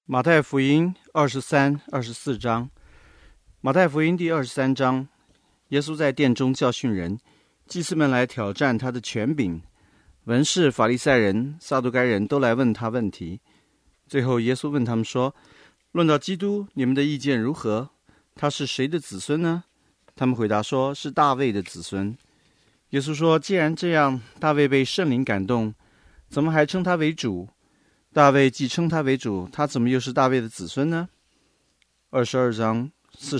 马太福音23、24章。马太福音第23章，耶稣在殿中教训人，祭司们来挑战他的权柄，文士、法利赛人、撒都该人都来问他问题。最后耶稣问他们说，论到基督，你们的意见如何？他是谁的子孙呢？他们回答说，是大卫的子孙。耶稣说，既然这样，大卫被圣灵感动，怎么还称他为主？大卫既称他为主，他怎么又是大卫的子孙呢？22章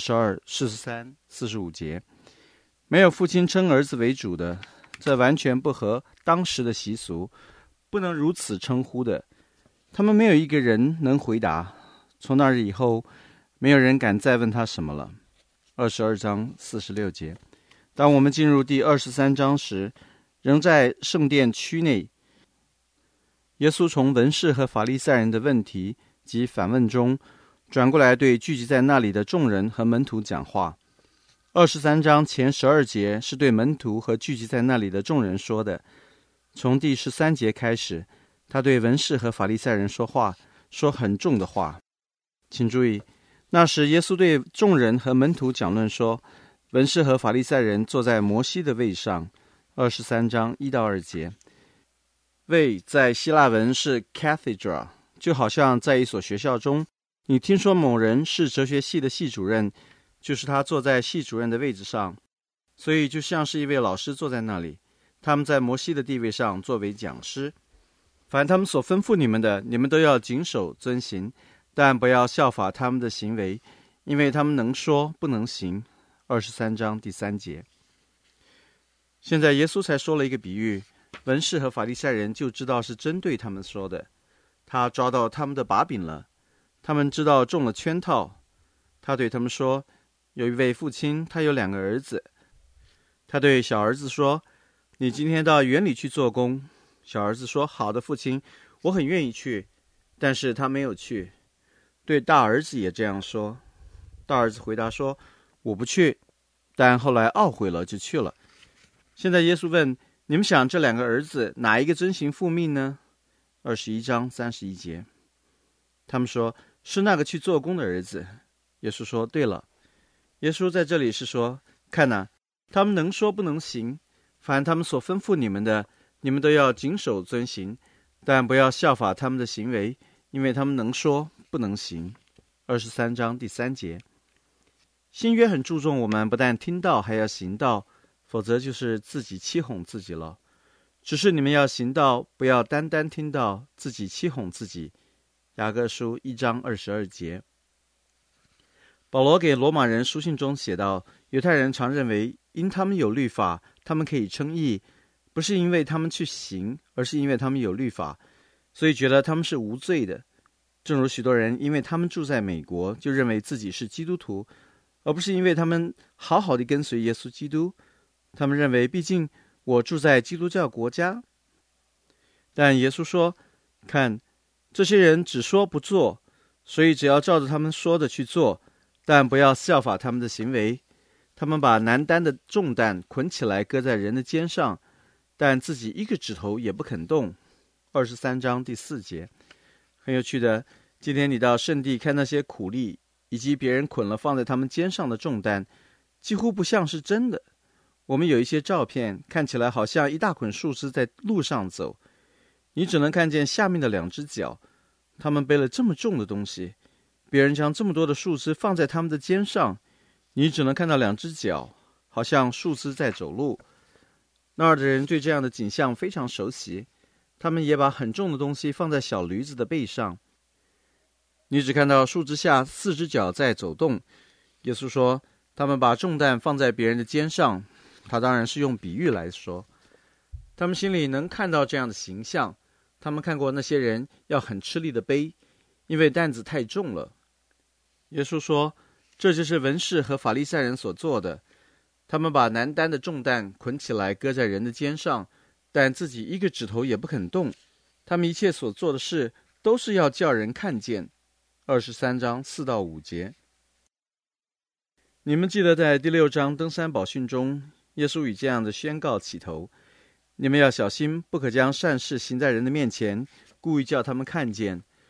42、43、45节。没有父亲称儿子为主的，这完全不合当时的习俗，不能如此称呼的。他们没有一个人能回答。从那日以后，没有人敢再问他什么了。22章46节。当我们进入第23章时，仍在圣殿区内，耶稣从文士和法利赛人的问题及反问中转过来，对聚集在那里的众人和门徒讲话。23章前12节是对门徒和聚集在那里的众人说的。从第13节开始，他对文士和法利赛人说话，说很重的话。请注意，那时耶稣对众人和门徒讲论说，文士和法利赛人坐在摩西的位上。23章1到2节。位在希腊文是 cathedra， 就好像在一所学校中，你听说某人是哲学系的系主任，就是他坐在系主任的位置上，所以就像是一位老师坐在那里。他们在摩西的地位上作为讲师。凡他们所吩咐你们的，你们都要谨守遵行，但不要效法他们的行为，因为他们能说不能行。23章第3节。现在耶稣才说了一个比喻，文士和法利赛人就知道是针对他们说的。他抓到他们的把柄了，他们知道中了圈套。他对他们说，有一位父亲，他有2个儿子。他对小儿子说，你今天到园里去做工。小儿子说，好的，父亲，我很愿意去。但是他没有去。对大儿子也这样说。大儿子回答说，我不去。但后来懊悔了，就去了。现在耶稣问，你们想这2个儿子哪一个遵行父命呢？21章31节。他们说，是那个去做工的儿子。耶稣说，对了。耶稣在这里是说，看哪，他们能说不能行，凡他们所吩咐你们的，你们都要谨守遵行，但不要效法他们的行为，因为他们能说不能行。23章第3节。新约很注重我们不但听到还要行道，否则就是自己欺哄自己了。只是你们要行道，不要单单听到，自己欺哄自己。雅各书1章22节。保罗给罗马人书信中写道，犹太人常认为因他们有律法，他们可以称义，不是因为他们去行，而是因为他们有律法，所以觉得他们是无罪的。正如许多人因为他们住在美国，就认为自己是基督徒，而不是因为他们好好地跟随耶稣基督。他们认为，毕竟我住在基督教国家。但耶稣说，看，这些人只说不做，所以只要照着他们说的去做，但不要效法他们的行为。他们把难担的重担捆起来搁在人的肩上，但自己一个指头也不肯动。23章第4节。很有趣的，今天你到圣地看那些苦力以及别人捆了放在他们肩上的重担，几乎不像是真的。我们有一些照片，看起来好像一大捆树枝在路上走，你只能看见下面的2只脚。他们背了这么重的东西，别人将这么多的树枝放在他们的肩上，你只能看到2只脚，好像树枝在走路。那儿的人对这样的景象非常熟悉，他们也把很重的东西放在小驴子的背上。你只看到树枝下4只脚在走动。耶稣说，他们把重担放在别人的肩上，他当然是用比喻来说。他们心里能看到这样的形象，他们看过那些人要很吃力的背，因为担子太重了。耶稣说，这就是文士和法利赛人所做的，他们把难担的重担捆起来搁在人的肩上，但自己一个指头也不肯动。他们一切所做的事都是要叫人看见。23章4到5节。你们记得在第6章登山宝训中，耶稣以这样的宣告起头，你们要小心，不可将善事行在人的面前，故意叫他们看见。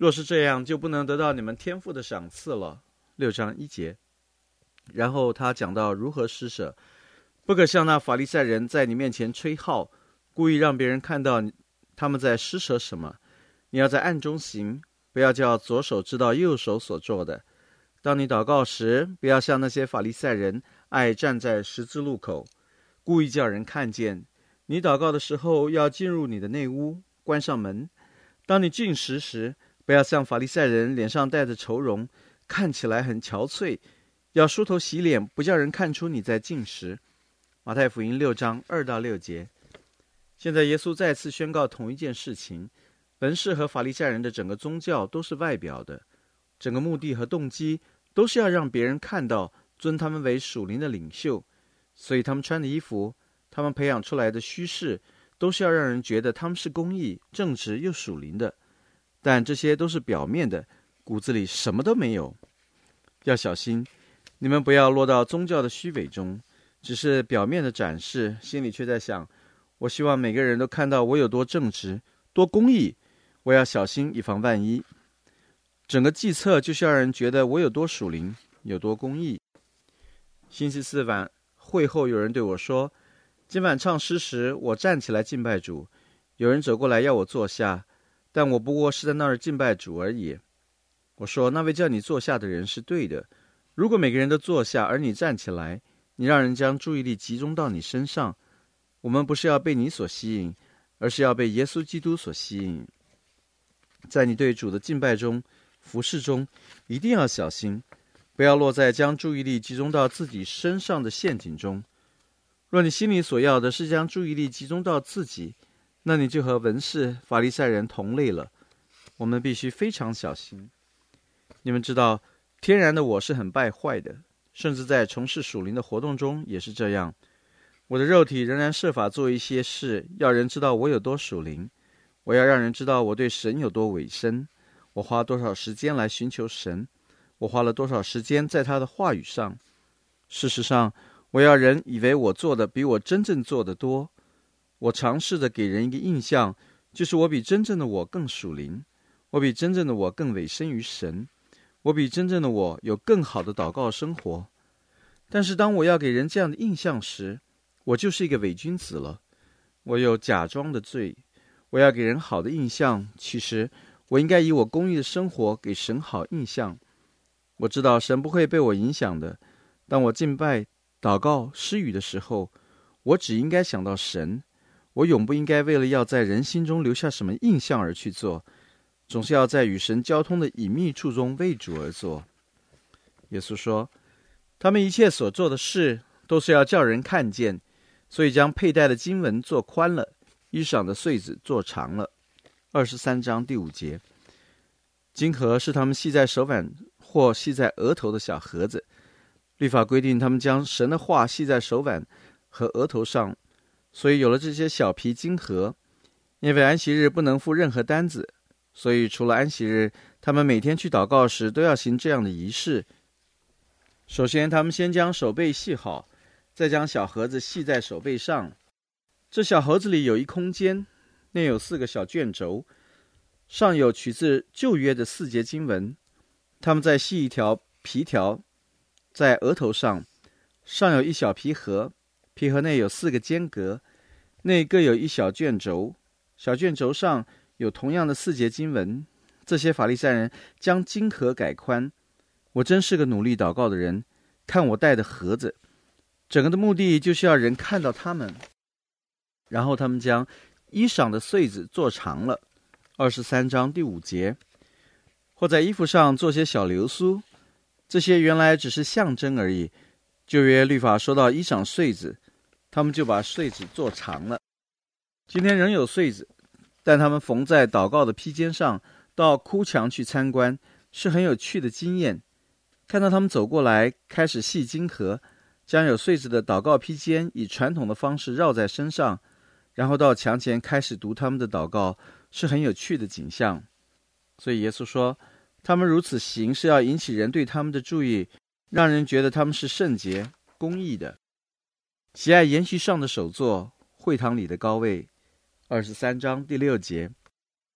若是这样，就不能得到你们天父的赏赐了。6章1节。然后他讲到如何施舍，不可像那法利赛人在你面前吹号，故意让别人看到他们在施舍什么。你要在暗中行，不要叫左手知道右手所做的。当你祷告时，不要像那些法利赛人爱站在十字路口，故意叫人看见。你祷告的时候，要进入你的内屋，关上门。当你进食时，不要像法利赛人脸上带着愁容，看起来很憔悴，要梳头洗脸，不叫人看出你在进食。马太福音6章2到6节。现在耶稣再次宣告同一件事情，文士和法利赛人的整个宗教都是外表的，整个目的和动机都是要让别人看到，尊他们为属灵的领袖，所以他们穿的衣服，他们培养出来的虚饰，都是要让人觉得他们是公义、正直又属灵的。但这些都是表面的，骨子里什么都没有。要小心，你们不要落到宗教的虚伪中，只是表面的展示，心里却在想，我希望每个人都看到我有多正直、多公义，我要小心以防万一。整个计策就是要让人觉得我有多属灵，有多公义。星期四晚会后，有人对我说，今晚唱诗时，我站起来敬拜主，有人走过来要我坐下，但我不过是在那儿敬拜主而已。我说，那位叫你坐下的人是对的，如果每个人都坐下，而你站起来，你让人将注意力集中到你身上，我们不是要被你所吸引，而是要被耶稣基督所吸引。在你对主的敬拜中、服侍中，一定要小心，不要落在将注意力集中到自己身上的陷阱中。若你心里所要的是将注意力集中到自己，那你就和文士、法利赛人同类了。我们必须非常小心。你们知道，天然的我是很败坏的，甚至在从事属灵的活动中也是这样。我的肉体仍然设法做一些事，要人知道我有多属灵。我要让人知道我对神有多委身，我花多少时间来寻求神，我花了多少时间在他的话语上。事实上，我要人以为我做的比我真正做的多。我尝试着给人一个印象，就是我比真正的我更属灵，我比真正的我更委身于神，我比真正的我有更好的祷告生活。但是当我要给人这样的印象时，我就是一个伪君子了。我有假装的罪。我要给人好的印象，其实我应该以我公义的生活给神好印象。我知道神不会被我影响的。当我敬拜、祷告、施语的时候，我只应该想到神。我永不应该为了要在人心中留下什么印象而去做，总是要在与神交通的隐秘处中为主而做。耶稣说，他们一切所做的事都是要叫人看见，所以将佩戴的经文做宽了，衣裳的穗子做长了。23章第5节。金盒是他们系在手腕或系在额头的小盒子。律法规定他们将神的话系在手腕和额头上，所以有了这些小皮金盒。因为安息日不能付任何单子，所以除了安息日，他们每天去祷告时都要行这样的仪式。首先他们先将手背系好，再将小盒子系在手背上。这小盒子里有一空间，内有4个小卷轴，上有取自旧约的4节经文。他们再系一条皮条在额头上，上有一小皮盒，皮盒内有4个间隔，内各有一小卷轴，小卷轴上有同样的4节经文。这些法利赛人将经盒改宽。我真是个努力祷告的人，看我带的盒子，整个的目的就是要人看到他们。然后他们将衣裳的穗子做长了。23章第5节。或在衣服上做些小流苏，这些原来只是象征而已。旧约律法说到衣裳穗子，他们就把穗子做长了。今天仍有穗子，但他们缝在祷告的披肩上，到哭墙去参观，是很有趣的经验。看到他们走过来，开始系经盒，将有穗子的祷告披肩以传统的方式绕在身上，然后到墙前开始读他们的祷告，是很有趣的景象。所以耶稣说，他们如此行是要引起人对他们的注意，让人觉得他们是圣洁、公义的。喜爱筵席上的首座，会堂里的高位。23章第6节。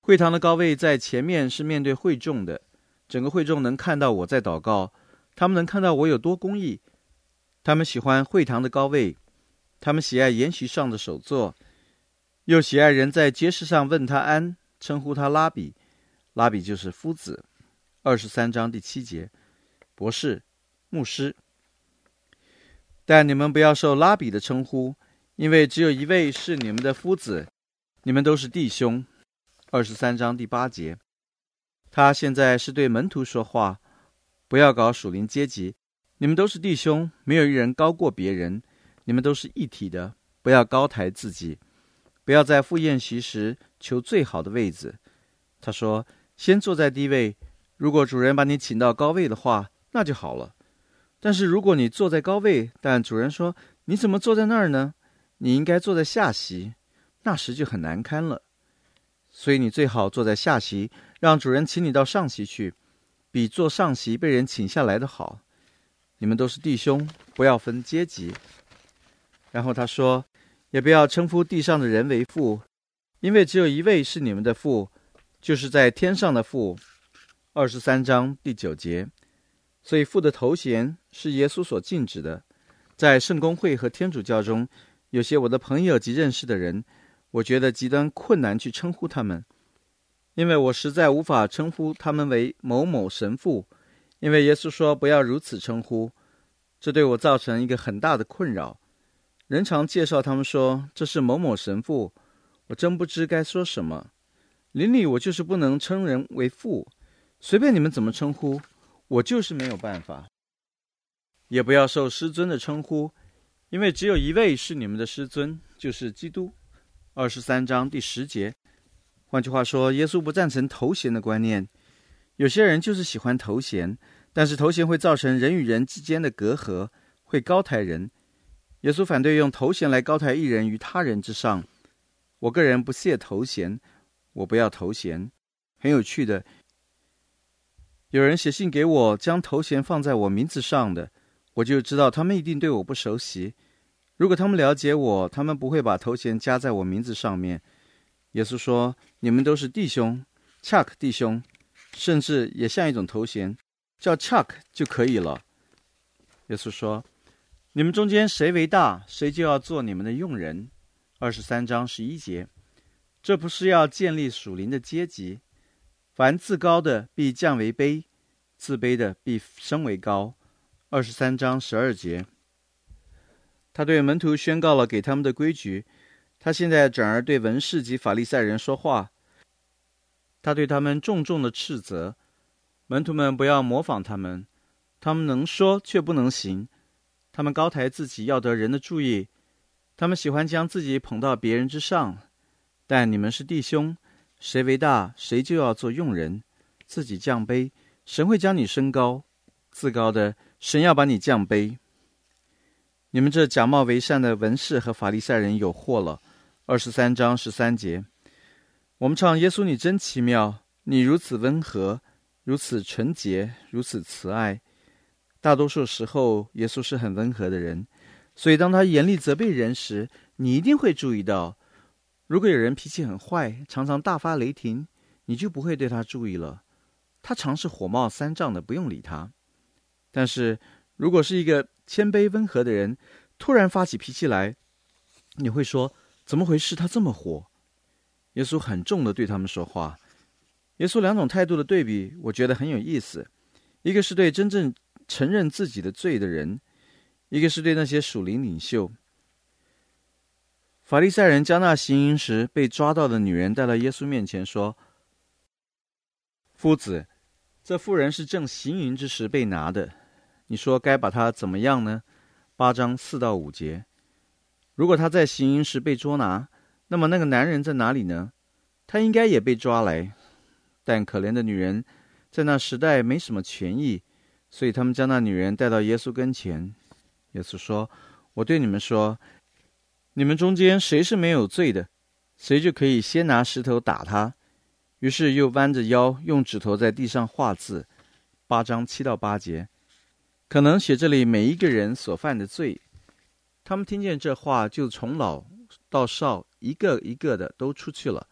会堂的高位在前面是面对会众的，整个会众能看到我在祷告，他们能看到我有多公义。他们喜欢会堂的高位，他们喜爱筵席上的首座，又喜爱人在街市上问他安，称呼他拉比，拉比就是夫子。23章第7节，博士、牧师。但你们不要受拉比的称呼，因为只有一位是你们的夫子，你们都是弟兄。23章第8节，他现在是对门徒说话，不要搞属灵阶级，你们都是弟兄，没有一人高过别人，你们都是一体的，不要高抬自己，不要在赴宴席时求最好的位子。他说，先坐在低位，如果主人把你请到高位的话，那就好了。但是如果你坐在高位，但主人说，你怎么坐在那儿呢？你应该坐在下席，那时就很难堪了。所以你最好坐在下席，让主人请你到上席去，比坐上席被人请下来的好。你们都是弟兄，不要分阶级。然后他说，也不要称呼地上的人为父，因为只有一位是你们的父，就是在天上的父。23章第9节。所以父的头衔是耶稣所禁止的。在圣公会和天主教中，有些我的朋友及认识的人，我觉得极端困难去称呼他们，因为我实在无法称呼他们为某某神父，因为耶稣说不要如此称呼，这对我造成一个很大的困扰。人常介绍他们说这是某某神父，我真不知该说什么。邻里我就是不能称人为父，随便你们怎么称呼，我就是没有办法。也不要受师尊的称呼，因为只有一位是你们的师尊，就是基督。23章第10节。换句话说，耶稣不赞成头衔的观念。有些人就是喜欢头衔，但是头衔会造成人与人之间的隔阂，会高抬人。耶稣反对用头衔来高抬一人于他人之上。我个人不屑头衔，我不要头衔。很有趣的，有人写信给我，将头衔放在我名字上的，我就知道他们一定对我不熟悉。如果他们了解我，他们不会把头衔加在我名字上面。耶稣说，你们都是弟兄， Chuck 弟兄，甚至也像一种头衔，叫 Chuck 就可以了。耶稣说，你们中间谁为大，谁就要做你们的用人。23章11节。这不是要建立属灵的阶级，凡自高的必降为卑，自卑的必升为高。23章12节。他对门徒宣告了给他们的规矩，他现在转而对文士及法利赛人说话。他对他们重重的斥责，门徒们不要模仿他们，他们能说却不能行，他们高抬自己要得人的注意，他们喜欢将自己捧到别人之上。但你们是弟兄，谁为大，谁就要做用人，自己降卑，神会将你升高，自高的，神要把你降卑。你们这假冒为善的文士和法利赛人有祸了。23章13节。我们唱，耶稣你真奇妙，你如此温和，如此纯洁，如此慈爱。大多数时候耶稣是很温和的人，所以当他严厉责备人时，你一定会注意到，如果有人脾气很坏，常常大发雷霆，你就不会对他注意了，他常是火冒三丈的，不用理他。但是如果是一个谦卑温和的人突然发起脾气来，你会说，怎么回事，他这么火？耶稣很重的对他们说话。耶稣两种态度的对比，我觉得很有意思。一个是对真正承认自己的罪的人，一个是对那些属灵领袖。法利赛人将那行淫时被抓到的女人带到耶稣面前说，夫子，这妇人是正行淫之时被拿的，你说该把她怎么样呢？8章4到5节。如果她在行淫时被捉拿，那么那个男人在哪里呢？他应该也被抓来。但可怜的女人在那时代没什么权益，所以他们将那女人带到耶稣跟前。耶稣说，我对你们说，你们中间谁是没有罪的，谁就可以先拿石头打他。于是又弯着腰用指头在地上画字。8章7到8节。可能写这里每一个人所犯的罪。他们听见这话，就从老到少一个一个的都出去了，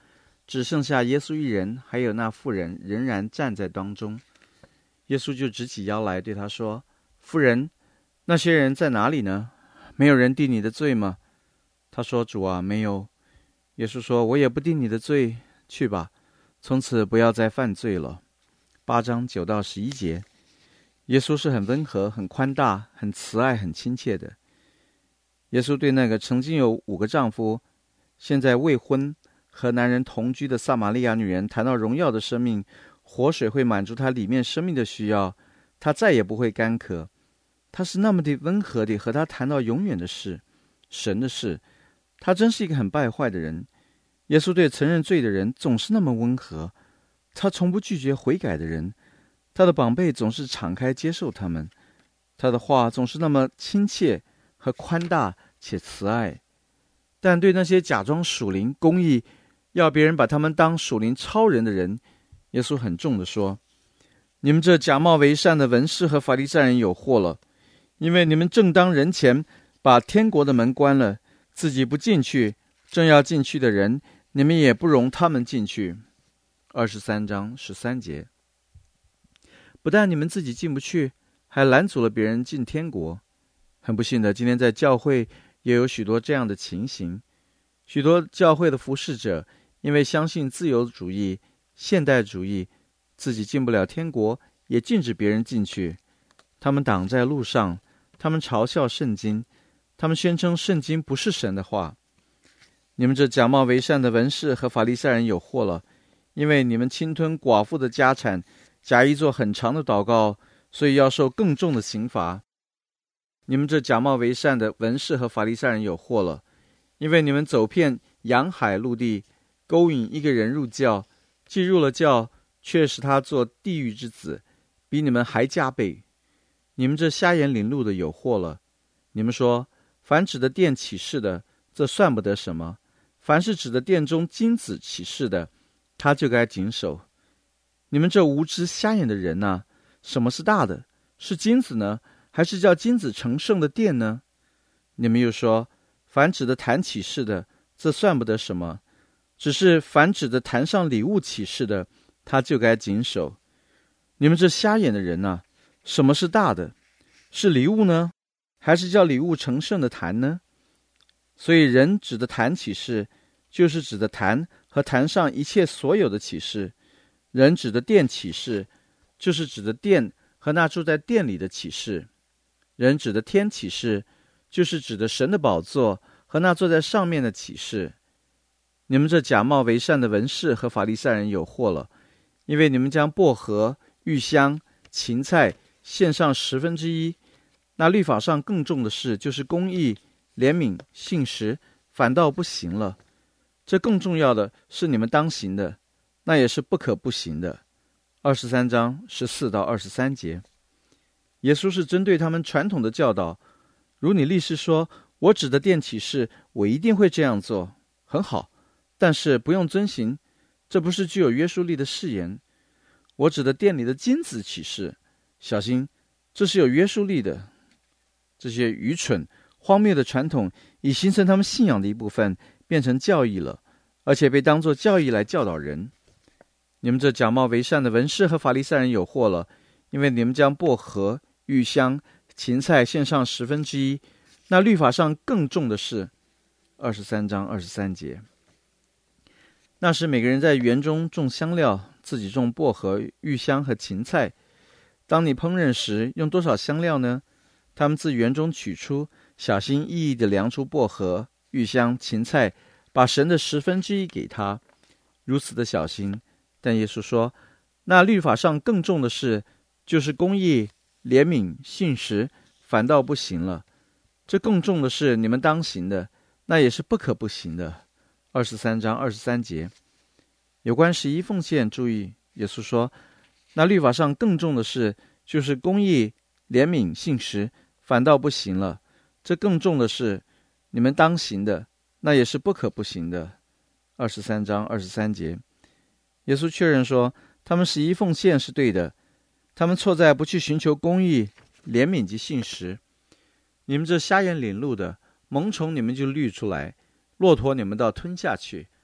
只剩下耶稣一人，还有那妇人仍然站在当中。耶稣就直起腰来对他说：妇人，那些人在哪里呢？没有人定你的罪吗？他说：主啊，没有。耶稣说：我也不定你的罪，去吧，从此不要再犯罪了。8章9到11节。耶稣是很温和、很宽大、很慈爱、很亲切的。耶稣对那个曾经有5个丈夫，现在未婚和男人同居的撒玛利亚女人谈到荣耀的生命，活水会满足她里面生命的需要，她再也不会干渴。他是那么的温和地和她谈到永远的事，神的事。他真是一个很败坏的人。耶稣对承认罪的人总是那么温和，他从不拒绝悔改的人，他的宝贝总是敞开接受他们，他的话总是那么亲切和宽大且慈爱。但对那些假装属灵公义，要别人把他们当属灵超人的人，耶稣很重地说：你们这假冒为善的文士和法利赛人有祸了，因为你们正当人前把天国的门关了，自己不进去，正要进去的人，你们也不容他们进去。23章13节。不但你们自己进不去，还拦阻了别人进天国。很不幸的，今天在教会也有许多这样的情形。许多教会的服侍者因为相信自由主义、现代主义，自己进不了天国，也禁止别人进去。他们挡在路上，他们嘲笑圣经，他们宣称圣经不是神的话。你们这假冒为善的文士和法利赛人有祸了，因为你们侵吞寡妇的家产，假意做很长的祷告，所以要受更重的刑罚。你们这假冒为善的文士和法利赛人有祸了，因为你们走遍洋海陆地，勾引一个人入教，既入了教，却使他做地狱之子，比你们还加倍。你们这瞎眼领路的有祸了。你们说，凡指的殿起誓的，这算不得什么；凡是指的殿中金子起誓的，他就该谨守。你们这无知瞎眼的人啊，什么是大的？是金子呢，还是叫金子成圣的殿呢？你们又说，凡指的坛起誓的，这算不得什么；只是凡指的坛上礼物起誓的，他就该谨守。你们这瞎眼的人啊，什么是大的？是礼物呢，还是叫礼物成圣的坛呢？所以人指的坛起誓，就是指的坛和坛上一切所有的启示；人指的殿启示，就是指的殿和那住在殿里的启示；人指的天启示，就是指的神的宝座和那坐在上面的启示。你们这假冒为善的文士和法利赛人有祸了，因为你们将薄荷、玉香、芹菜献上1/10，那律法上更重的事，就是公义、怜悯、信实，反倒不行了。这更重要的是你们当行的，那也是不可不行的。23章14到23节。耶稣是针对他们传统的教导，如你立誓说，我指的殿启示，我一定会这样做，很好，但是不用遵行，这不是具有约束力的誓言。我指的殿里的金子启示，小心，这是有约束力的。这些愚蠢荒谬的传统已形成他们信仰的一部分，变成教义了，而且被当作教义来教导人。你们这假冒为善的文士和法利赛人有祸了，因为你们将薄荷、玉香、芹菜献上1/10，那律法上更重的是。23章23节。那时每个人在园中种香料，自己种薄荷、玉香和芹菜。当你烹饪时，用多少香料呢？他们自园中取出，小心翼翼地量出薄荷、玉香、芹菜，把神的1/10给他，如此的小心。但耶稣说，那律法上更重的事，就是公义、怜悯、信实，反倒不行了。这更重的是你们当行的，那也是不可不行的。23章23节。有关11奉献，注意，耶稣说，那律法上更重的事，就是公义、怜悯、信实，反倒不行了。这更重的是你们当行的，那也是不可不行的。23章23节。耶稣确认说，他们11奉献是对的，他们错在不去寻求公义、怜悯及信实。你们这瞎眼领路的，蒙虫你们就滤出来，骆驼你们倒吞下去。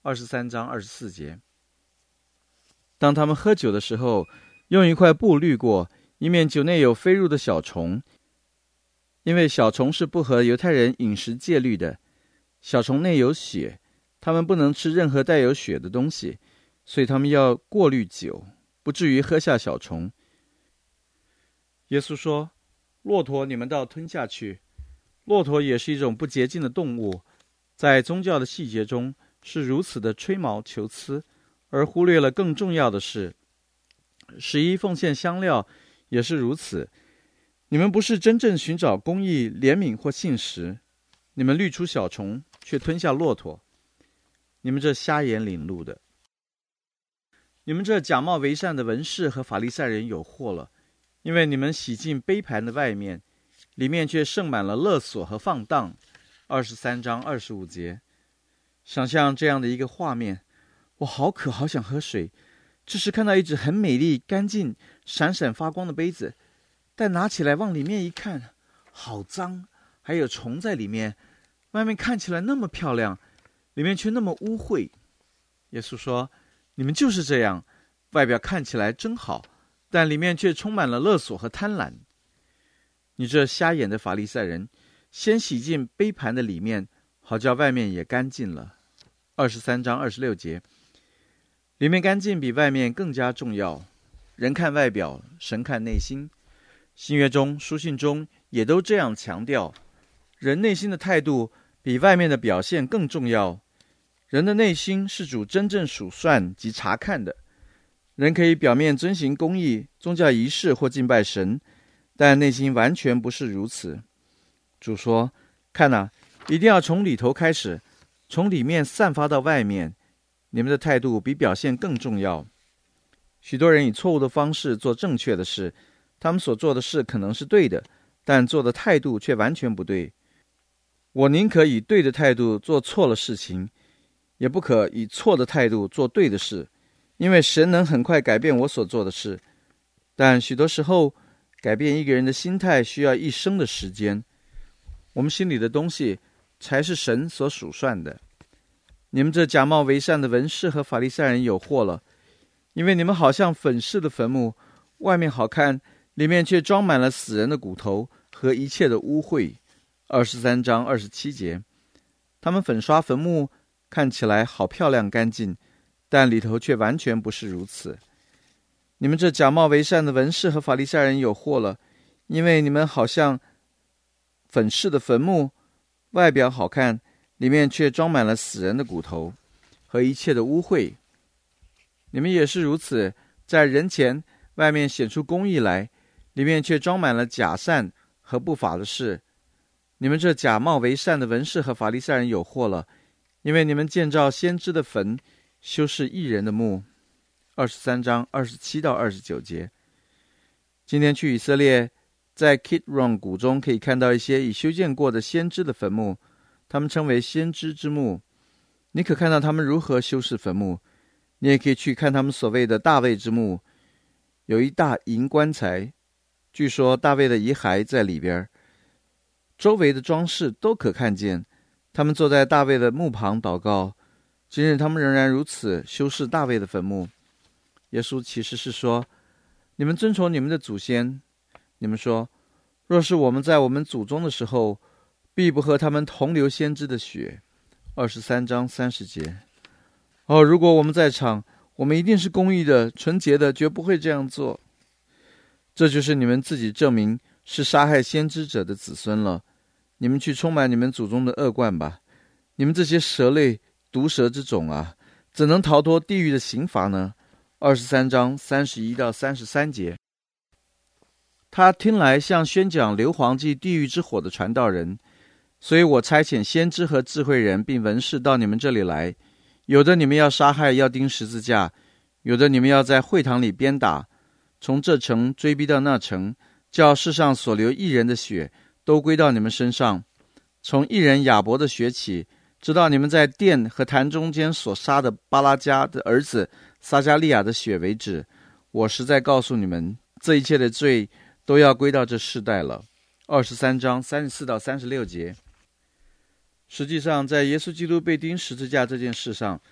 23章24节。当他们喝酒的时候，用一块布滤过，以免酒内有飞入的小虫，因为小虫是不合犹太人饮食戒律的。小虫内有血，他们不能吃任何带有血的东西，所以他们要过滤酒，不至于喝下小虫。耶稣说，骆驼你们倒吞下去。骆驼也是一种不洁净的动物，在宗教的细节中是如此的吹毛求疵，而忽略了更重要的事。11奉献香料也是如此。你们不是真正寻找公义、怜悯或信实，你们滤出小虫，却吞下骆驼。你们这瞎眼领路的，你们这假冒为善的文士和法利赛人有祸了，因为你们洗净杯盘的外面，里面却盛满了勒索和放荡。23章25节。想象这样的一个画面，我好渴，好想喝水。这时看到一只很美丽、干净、闪闪发光的杯子，但拿起来往里面一看，好脏，还有虫在里面。外面看起来那么漂亮，里面却那么污秽。耶稣说，你们就是这样，外表看起来真好，但里面却充满了勒索和贪婪。你这瞎眼的法利赛人，先洗净杯盘的里面，好叫外面也干净了。23章26节。里面干净比外面更加重要。人看外表，神看内心。新约中、书信中也都这样强调，人内心的态度比外面的表现更重要。人的内心是主真正数算及查看的。人可以表面遵行公义、宗教仪式或敬拜神，但内心完全不是如此。主说，看哪，一定要从里头开始，从里面散发到外面。你们的态度比表现更重要。许多人以错误的方式做正确的事，他们所做的事可能是对的，但做的态度却完全不对。我宁可以对的态度做错了事情，也不可以错的态度做对的事，因为神能很快改变我所做的事，但许多时候改变一个人的心态需要一生的时间。我们心里的东西才是神所数算的。你们这假冒为善的文士和法利赛人有祸了，因为你们好像粉饰的坟墓，外面好看，里面却装满了死人的骨头和一切的污秽。23章27节。他们粉刷坟墓看起来好漂亮干净，但里头却完全不是如此。你们这假冒为善的文士和法利赛人有祸了，因为你们好像粉饰的坟墓，外表好看，里面却装满了死人的骨头和一切的污秽。你们也是如此，在人前外面显出公义来，里面却装满了假善和不法的事。你们这假冒为善的文士和法利赛人有祸了，因为你们建造先知的坟，修饰义人的墓。23章27到29节。今天去以色列，在 Kidron 谷中可以看到一些已修建过的先知的坟墓，他们称为先知之墓。你可看到他们如何修饰坟墓。你也可以去看他们所谓的大卫之墓，有一大银棺材，据说大卫的遗骸在里边，周围的装饰都可看见。他们坐在大卫的墓旁祷告，今日他们仍然如此修饰大卫的坟墓。耶稣其实是说，你们遵从你们的祖先，你们说，若是我们在我们祖宗的时候，必不和他们同流先知的血。23章30节。如果我们在场，我们一定是公义的、纯洁的，绝不会这样做。这就是你们自己证明是杀害先知者的子孙了。你们去充满你们祖宗的恶贯吧！你们这些蛇类、毒蛇之种啊，怎能逃脱地狱的刑罚呢？23章31到33节。他听来像宣讲硫磺及地狱之火的传道人，所以我差遣先知和智慧人并文士到你们这里来。有的你们要杀害，要钉十字架；有的你们要在会堂里鞭打，从这城追逼到那城，叫世上所流义人的血都归到你们身上。从义人亚伯的血起，直到你们在殿和坛中间所杀的巴拉加的儿子撒加利亚的血为止。我实在告诉你们，这一切的罪都要归到这世代了。23章34到36节。实际上，在耶稣基督被钉十字架这件事上，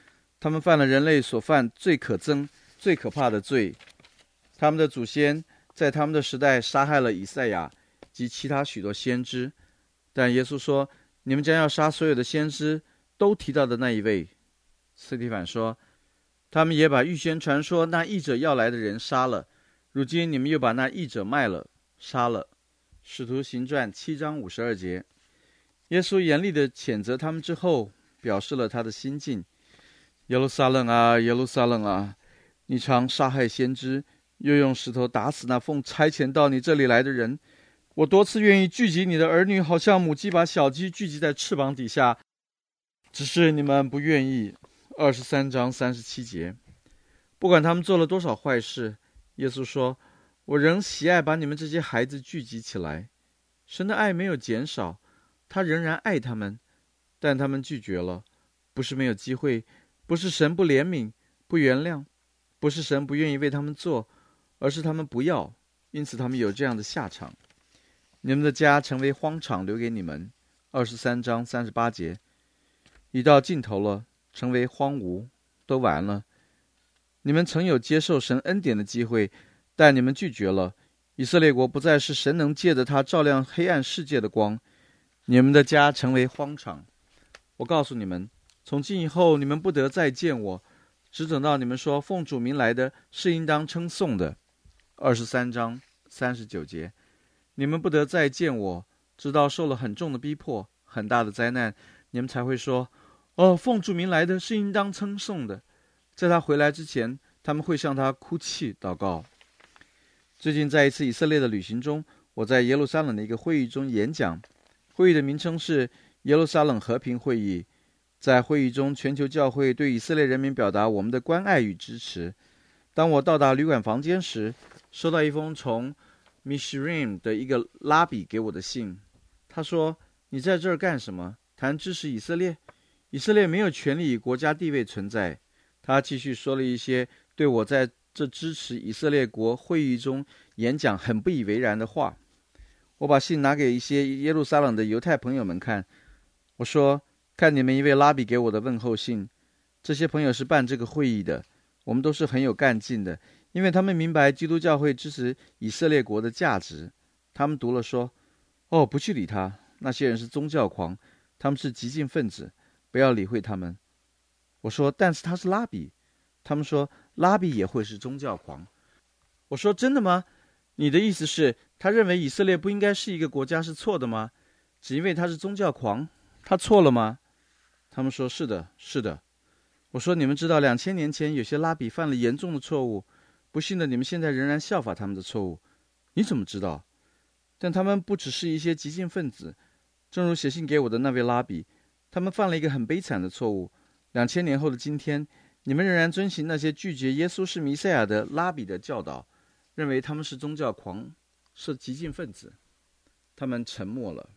他们犯了人类所犯最可憎、最可怕的罪。他们的祖先在他们的时代杀害了以赛亚及其他许多先知，但耶稣说，你们将要杀所有的先知都提到的那一位。司提反说，他们也把预先传说那义者要来的人杀了，如今你们又把那义者卖了，杀了。使徒行传7章52节。耶稣严厉地谴责他们之后，表示了他的心境。耶路撒冷啊，耶路撒冷啊，你常杀害先知，又用石头打死那奉差遣到你这里来的人。我多次愿意聚集你的儿女，好像母鸡把小鸡聚集在翅膀底下，只是你们不愿意。23章37节。不管他们做了多少坏事，耶稣说，我仍喜爱把你们这些孩子聚集起来。神的爱没有减少，他仍然爱他们，但他们拒绝了。不是没有机会，不是神不怜悯、不原谅，不是神不愿意为他们做，而是他们不要，因此他们有这样的下场。你们的家成为荒场，留给你们。23章38节。已到尽头了，成为荒芜，都完了。你们曾有接受神恩典的机会，但你们拒绝了。以色列国不再是神能借着它照亮黑暗世界的光，你们的家成为荒场。我告诉你们，从今以后你们不得再见我，只等到你们说奉主名来的是应当称颂的。23章39节。你们不得再见我，直到受了很重的逼迫、很大的灾难，你们才会说，奉主名来的是应当称颂的。在他回来之前，他们会向他哭泣祷告。最近在一次以色列的旅行中，我在耶路撒冷的一个会议中演讲，会议的名称是耶路撒冷和平会议。在会议中，全球教会对以色列人民表达我们的关爱与支持。当我到达旅馆房间时，收到一封从Mishrim 的一个拉比给我的信。他说，你在这儿干什么？谈支持以色列？以色列没有权利以国家地位存在。他继续说了一些对我在这支持以色列国会议中演讲很不以为然的话。我把信拿给一些耶路撒冷的犹太朋友们看，我说，看你们一位拉比给我的问候信，这些朋友是办这个会议的，我们都是很有干劲的，因为他们明白基督教会支持以色列国的价值。他们读了说，不去理他，那些人是宗教狂，他们是激进分子，不要理会他们。我说，但是他是拉比。他们说，拉比也会是宗教狂。我说，真的吗？你的意思是他认为以色列不应该是一个国家是错的吗？只因为他是宗教狂，他错了吗？他们说，是的，是的。我说，你们知道2000年前有些拉比犯了严重的错误，不幸的你们现在仍然效法他们的错误。你怎么知道？但他们不只是一些激进分子，正如写信给我的那位拉比，他们犯了一个很悲惨的错误。2000年后的今天，你们仍然遵循那些拒绝耶稣是弥赛亚的拉比的教导，认为他们是宗教狂，是激进分子。他们沉默了。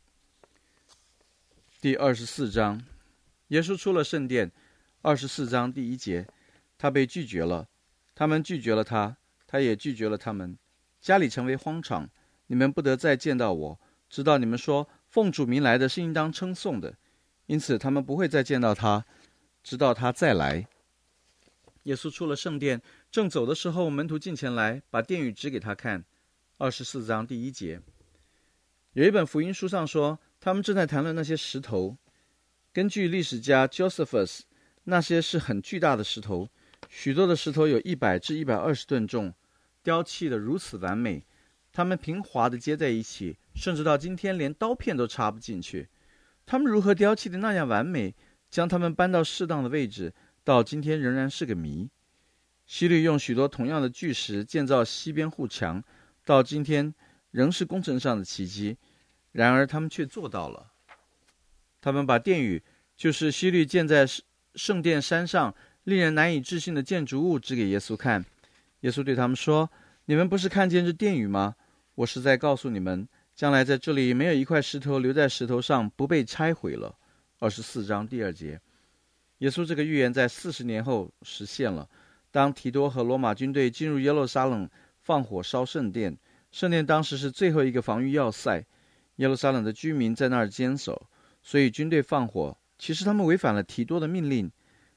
第24章，耶稣出了圣殿。24章第1节，他被拒绝了，他们拒绝了他，他也拒绝了他们。家里成为荒场，你们不得再见到我，直到你们说奉主名来的是应当称颂的。因此他们不会再见到他，直到他再来。耶稣出了圣殿，正走的时候，门徒进前来，把殿宇指给他看。24章第1节。有一本福音书上说，他们正在谈论那些石头。根据历史家 Josephus， 那些是很巨大的石头，许多的石头有100至120吨重，雕砌得如此完美，它们平滑地接在一起，甚至到今天连刀片都插不进去。他们如何雕砌的那样完美，将它们搬到适当的位置，到今天仍然是个谜。希律用许多同样的巨石建造西边护墙，到今天仍是工程上的奇迹，然而他们却做到了。他们把殿宇，就是希律建在圣殿山上令人难以置信的建筑物指给耶稣看。耶稣对他们说，你们不是看见这殿宇吗？我是在告诉你们，将来在这里没有一块石头留在石头上不被拆毁了。24章第2节。耶稣这个预言在40年后实现了。当提多和罗马军队进入耶路撒冷放火烧圣殿，圣殿当时是最后一个防御要塞，耶路撒冷的居民在那儿坚守，所以军队放火，其实他们违反了提多的命令。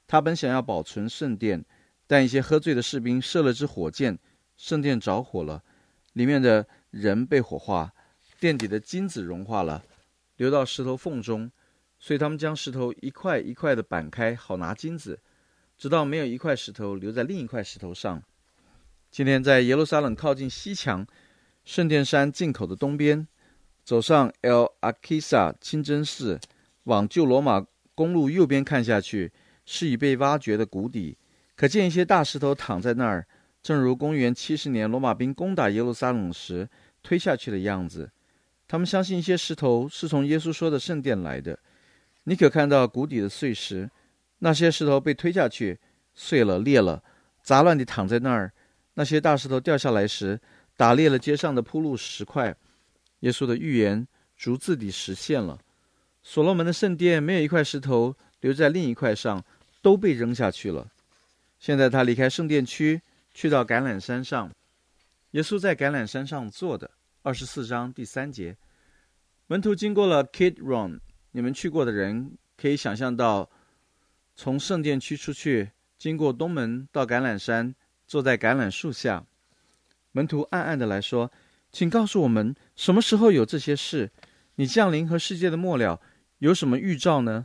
他本想要保存圣殿，但一些喝醉的士兵射了支火箭，圣殿着火了，里面的人被火化，殿底的金子融化了，流到石头缝中，所以他们将石头一块一块的扳开，好拿金子，直到没有一块石头留在另一块石头上。今天在耶路撒冷靠近西墙圣殿山进口的东边，走上 El Aqsa 清真寺，往旧罗马公路右边看下去，是已被挖掘的谷底，可见一些大石头躺在那儿，正如公元70年罗马兵攻打耶路撒冷时推下去的样子。他们相信一些石头是从耶稣说的圣殿来的。你可看到谷底的碎石，那些石头被推下去，碎了裂了，杂乱地躺在那儿。那些大石头掉下来时，打裂了街上的铺路石块。耶稣的预言逐字地实现了。所罗门的圣殿没有一块石头留在另一块上，都被扔下去了。现在他离开圣殿区，去到橄榄山上。耶稣在橄榄山上坐的24章第3节。门徒经过了 Kidron， 你们去过的人可以想象到，从圣殿区出去，经过东门到橄榄山，坐在橄榄树下。门徒暗暗地来说，请告诉我们什么时候有这些事？你降临和世界的末了有什么预兆呢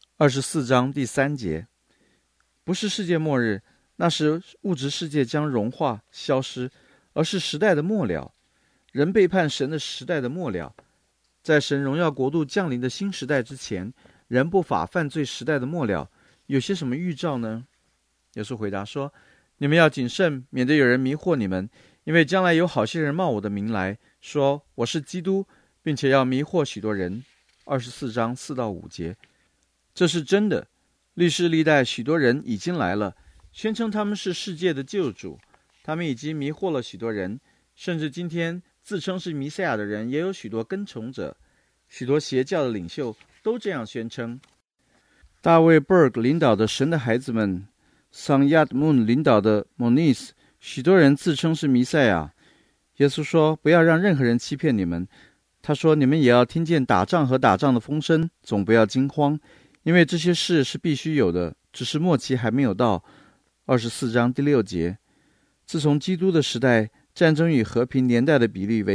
？24章第3节。不是世界末日，那时物质世界将融化消失，而是时代的末了，人背叛神的时代的末了。在神荣耀国度降临的新时代之前，人不法犯罪时代的末了，有些什么预兆呢？耶稣回答说，你们要谨慎，免得有人迷惑你们，因为将来有好些人冒我的名来，说我是基督，并且要迷惑许多人。24章4到5节。这是真的，历世历代许多人已经来了，宣称他们是世界的救主，他们已经迷惑了许多人，甚至今天自称是弥赛亚的人也有许多跟从者，许多邪教的领袖都这样宣称。大卫·伯格领导的神的孩子们，桑亚德穆领导的莫尼斯，许多人自称是弥赛亚。耶稣说，不要让任何人欺骗你们。他说，你们也要听见打仗和打仗的风声，总不要惊慌，因为这些事是必须有的，只是末期还没有到。24章第6节。自从基督的时代，战争与和平年代的比例为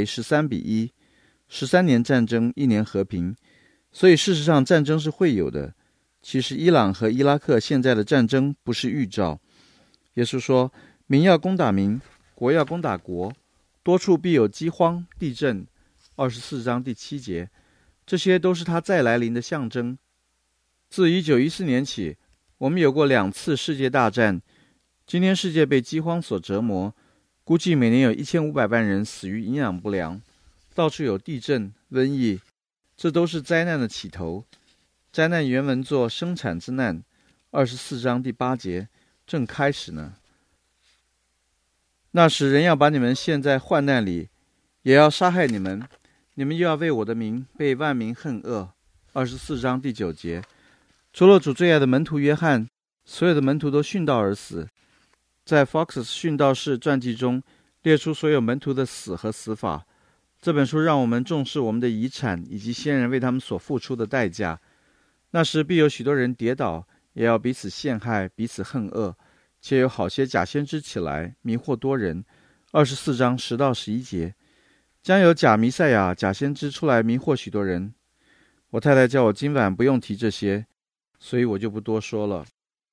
13:1，13年战争，1年和平。所以事实上战争是会有的。其实伊朗和伊拉克现在的战争不是预兆。耶稣说，民要攻打民，国要攻打国，多处必有饥荒、地震。24章第7节。这些都是他再来临的象征。自1914年起，我们有过2次世界大战。今天世界被饥荒所折磨，估计每年有1500万人死于营养不良，到处有地震、瘟疫，这都是灾难的起头。灾难原文作生产之难，24章第8节，正开始呢。那时人要把你们陷在患难里，也要杀害你们，你们又要为我的名被万民恨恶。24章第9节。除了主最爱的门徒约翰，所有的门徒都殉道而死。在 Fox 殉道士传记中列出所有门徒的死和死法。这本书让我们重视我们的遗产以及先人为他们所付出的代价。那时必有许多人跌倒，也要彼此陷害，彼此恨恶，且有好些假先知起来迷惑多人。24章10到11节。将有假弥赛亚、假先知出来迷惑许多人。我太太叫我今晚不用提这些，所以我就不多说了。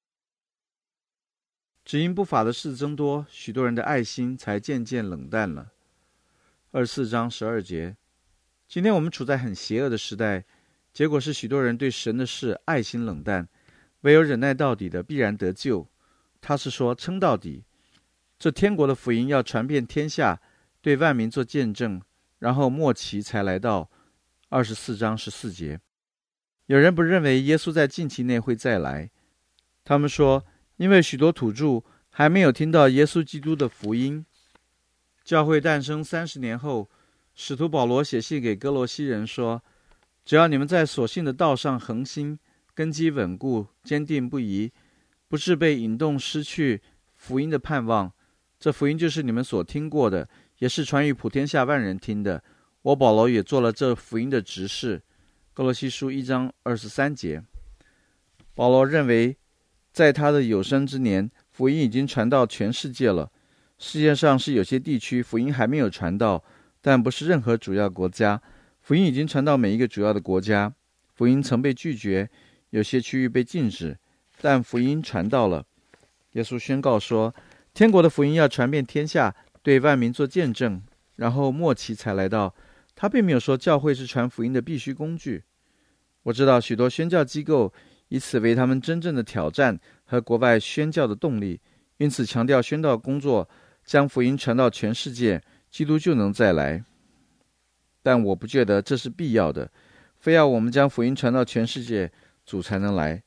只因不法的事增多，许多人的爱心才渐渐冷淡了。24章12节。今天我们处在很邪恶的时代，结果是许多人对神的事爱心冷淡，唯有忍耐到底的必然得救。他是说撑到底。这天国的福音要传遍天下，对万民做见证，然后末期才来到。24章14节。有人不认为耶稣在近期内会再来，他们说因为许多土著还没有听到耶稣基督的福音。教会诞生30年后，使徒保罗写信给哥罗西人说，只要你们在所信的道上恒心，根基稳固，坚定不移，不致被引动失去福音的盼望，这福音就是你们所听过的，也是传与普天下万人听的。我保罗也做了这福音的执事。哥罗西书1章23节。保罗认为在他的有生之年，福音已经传到全世界了。世界上是有些地区福音还没有传到，但不是任何主要国家。福音已经传到每一个主要的国家。福音曾被拒绝，有些区域被禁止，但福音传到了。耶稣宣告说，天国的福音要传遍天下，对万民做见证，然后末期才来到。他并没有说教会是传福音的必须工具。我知道许多宣教机构以此为他们真正的挑战和国外宣教的动力，因此强调宣道工作，将福音传到全世界，基督就能再来。但我不觉得这是必要的，非要我们将福音传到全世界，主才能来。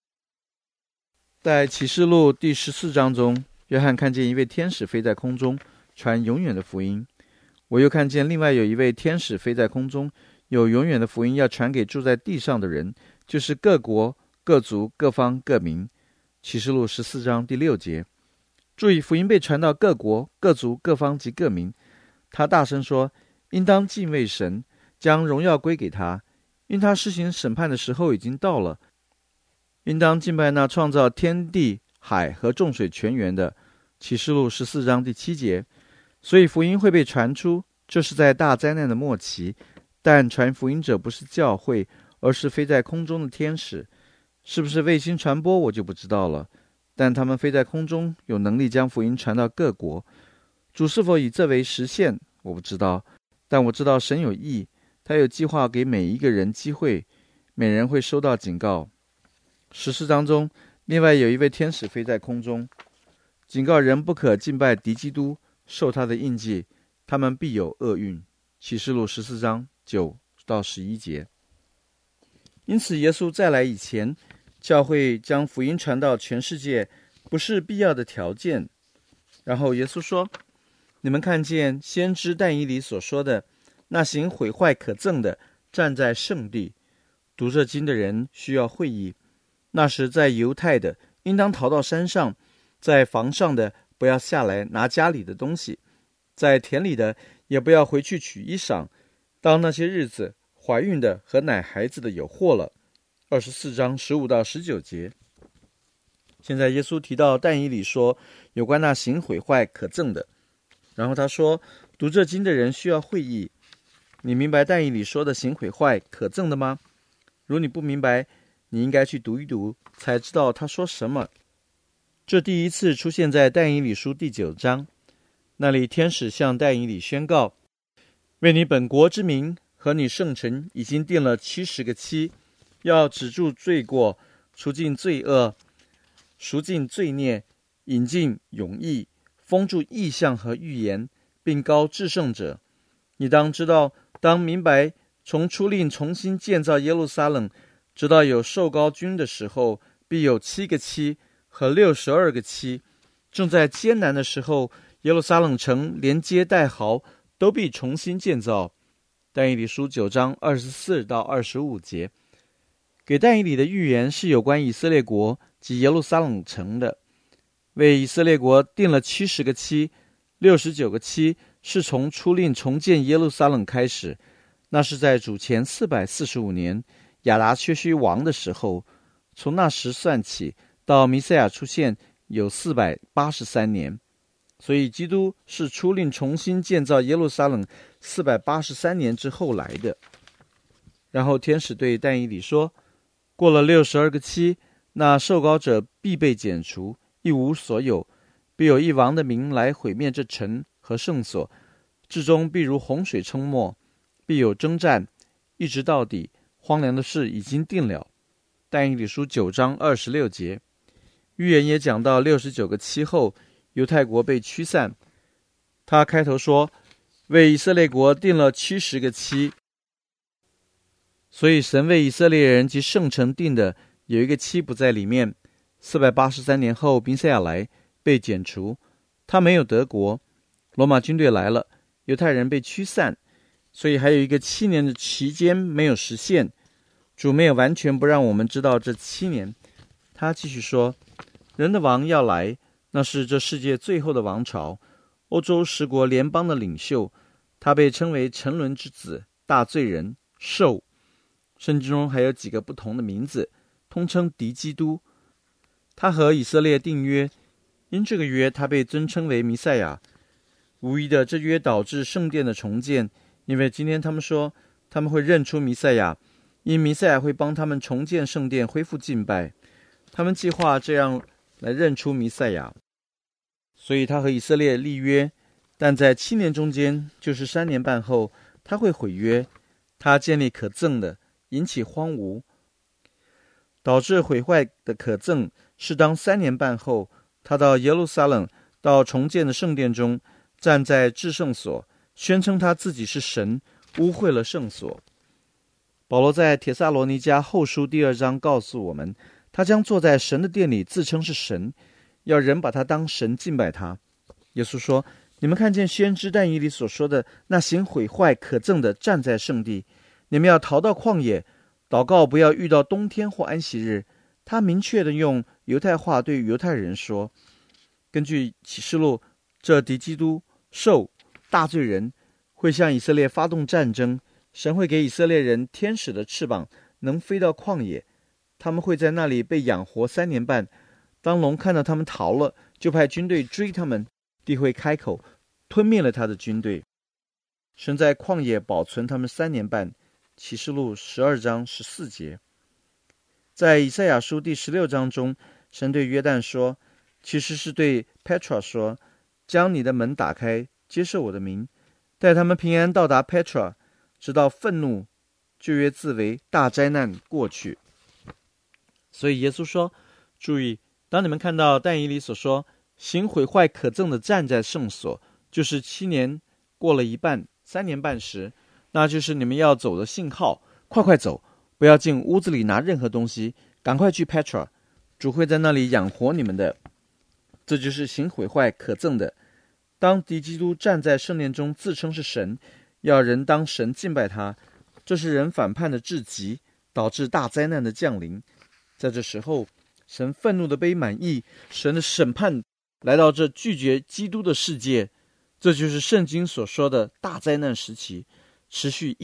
在启示录第14章中，约翰看见一位天使飞在空中，传永远的福音。我又看见另外有一位天使飞在空中，有永远的福音要传给住在地上的人，就是各国、各族、各方、各民。启示录14章第6节。注意，福音被传到各国、各族、各方及各民。他大声说，应当敬畏神，将荣耀归给他，因他施行审判的时候已经到了。应当敬拜那创造天地海和众水泉源的。启示录14章第7节。所以福音会被传出，这是在大灾难的末期，但传福音者不是教会，而是飞在空中的天使。是不是卫星传播我就不知道了，但他们飞在空中，有能力将福音传到各国。主是否以这为实现我不知道，但我知道神有意，他有计划给每一个人机会，每人会收到警告。14章中，另外有一位天使飞在空中，警告人不可敬拜敌基督，受他的印记，他们必有厄运。启示录14章9到11节。因此耶稣再来以前，教会将福音传到全世界不是必要的条件。然后耶稣说，你们看见先知但以理所说的，那行毁坏可憎的站在圣地，读这经的人需要会意。那时在犹太的应当逃到山上，在房上的不要下来拿家里的东西，在田里的也不要回去取衣裳。当那些日子，怀孕的和奶孩子的有祸了。24章15到19节。现在耶稣提到但以理说有关那行毁坏可憎的，然后他说读这经的人需要会意。你明白但以理说的行毁坏可憎的吗？如你不明白，你应该去读一读，才知道他说什么。这第一次出现在但以理书第9章，那里天使向但以理宣告，为你本国之民和你圣城已经定了70个期，要止住罪过，除尽罪恶，赎尽罪孽，引进永义，封住异象和预言，并膏至圣者。你当知道，当明白，从出令重新建造耶路撒冷，直到有受膏君的时候，必有7个期和62个期。正在艰难的时候，耶路撒冷城连街带壕都必重新建造。但以理书9章24到25节。给但以理的预言是有关以色列国及耶路撒冷城的，为以色列国定了70个期，69个期是从出令重建耶路撒冷开始，那是在主前445年亚达薛西王的时候，从那时算起到弥赛亚出现有483年，所以基督是出令重新建造耶路撒冷483年之后来的。然后天使对但以理说，过了62个期，那受膏者必被剪除，一无所有，必有一王的名来毁灭这城和圣所，至终必如洪水冲没，必有征战，一直到底，荒凉的事已经定了。但以理书9章26节。预言也讲到69个期后，犹太国被驱散。他开头说，为以色列国定了70个期，所以神为以色列人及圣城定的有一个期不在里面。483年后弥赛亚来，被剪除，他没有得国，罗马军队来了，犹太人被驱散，所以还有一个7年的期间没有实现。主没有完全不让我们知道这7年。他继续说，人的王要来，那是这世界最后的王朝，欧洲10国联邦的领袖，他被称为沉沦之子，大罪人，兽。圣经中还有几个不同的名字，通称敌基督。 他和以色列订约，因这个约他被尊称为弥赛亚。无疑的，这约导致圣殿的重建，因为今天他们说他们会认出弥赛亚，因弥赛亚会帮他们重建圣殿，恢复敬拜。他们计划这样来认出弥赛亚，所以他和以色列立约，但在7年中间，就是3年半后，他会毁约。他建立可憎的，引起荒芜，导致毁坏的可憎是当3年半后，他到耶路撒冷，到重建的圣殿中，站在至圣所，宣称他自己是神，污秽了圣所。保罗在帖撒罗尼迦后书第2章告诉我们，他将坐在神的殿里，自称是神，要人把他当神敬拜他。耶稣说，你们看见先知但以理所说的那行毁坏可憎的站在圣地，你们要逃到旷野，祷告不要遇到冬天或安息日。他明确地用犹太话对犹太人说，根据启示录，这敌基督兽大罪人会向以色列发动战争，神会给以色列人天使的翅膀，能飞到旷野，他们会在那里被养活3年半。当龙看到他们逃了，就派军队追他们，地会开口吞灭了他的军队。神在旷野保存他们3年半，启示录12章14节。在以赛亚书第16章中，神对约旦说，其实是对 Petra 说，将你的门打开，接受我的名，带他们平安到达 Petra， 直到愤怒旧约自为大灾难过去。所以耶稣说，注意，当你们看到但以理所说行毁坏可憎的站在圣所，就是7年过了一半，3年半时，那就是你们要走的信号，快快走，不要进屋子里拿任何东西，赶快去 Petra， 主会在那里养活你们的。这就是行毁坏可憎的。当敌基督站在圣殿中自称是神，要人当神敬拜他，这是人反叛的至极，导致大灾难的降临。在这时候，神愤怒的悲满意，神的审判来到这拒绝基督的世界，这就是圣经所说的大灾难时期，持续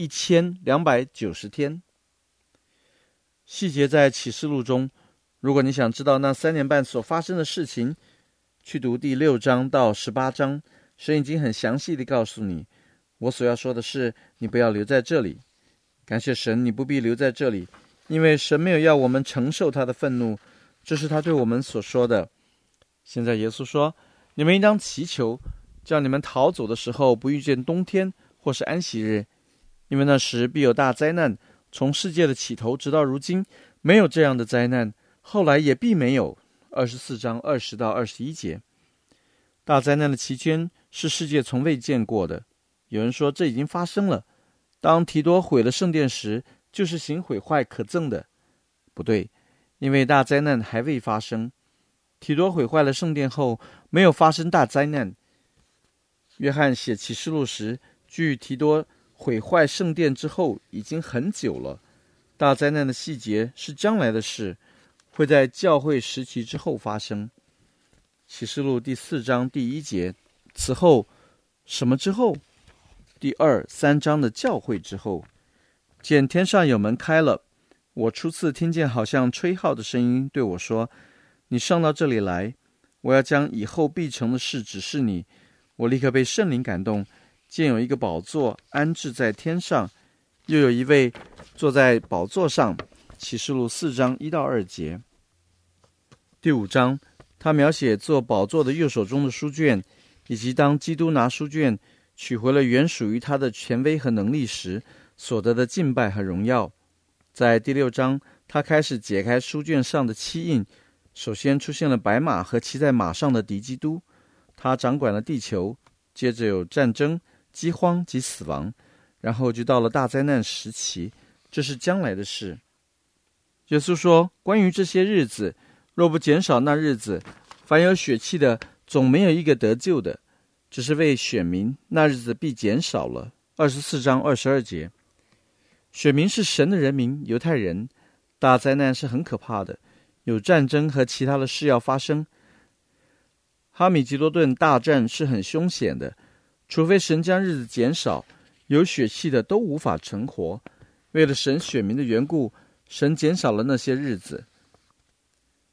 1290天。细节在启示录中，如果你想知道那3年半所发生的事情，去读第6章到18章，神已经很详细地告诉你。我所要说的是，你不要留在这里。感谢神，你不必留在这里，因为神没有要我们承受他的愤怒，这是他对我们所说的。现在耶稣说，你们应当祈求，叫你们逃走的时候不遇见冬天或是安息日，因为那时必有大灾难，从世界的起头直到如今，没有这样的灾难，后来也必没有。24章20到21节。大灾难的期间是世界从未见过的。有人说这已经发生了，当提多毁了圣殿时，就是行毁坏可憎的。不对，因为大灾难还未发生。提多毁坏了圣殿后，没有发生大灾难。约翰写启示录时，距提多毁坏圣殿之后已经很久了。大灾难的细节是将来的事，会在教会时期之后发生。启示录第4章第1节，此后什么之后？第2、3章的教会之后。见天上有门开了，我初次听见好像吹号的声音对我说，你上到这里来，我要将以后必成的事指示你。我立刻被圣灵感动，见有一个宝座安置在天上，又有一位坐在宝座上。启示录4章1到2节。第5章，他描写坐宝座的右手中的书卷，以及当基督拿书卷取回了原属于他的权威和能力时所得的敬拜和荣耀。在第6章，他开始解开书卷上的七印，首先出现了白马和骑在马上的敌基督，他掌管了地球，接着有战争、饥荒及死亡，然后就到了大灾难时期，这是将来的事。耶稣说，关于这些日子，若不减少那日子，凡有血气的总没有一个得救的，只是为选民，那日子必减少了。24章22节。选民是神的人民，犹太人。大灾难是很可怕的，有战争和其他的事要发生。哈米吉多顿大战是很凶险的，除非神将日子减少，有血气的都无法存活。为了神选民的缘故，神减少了那些日子。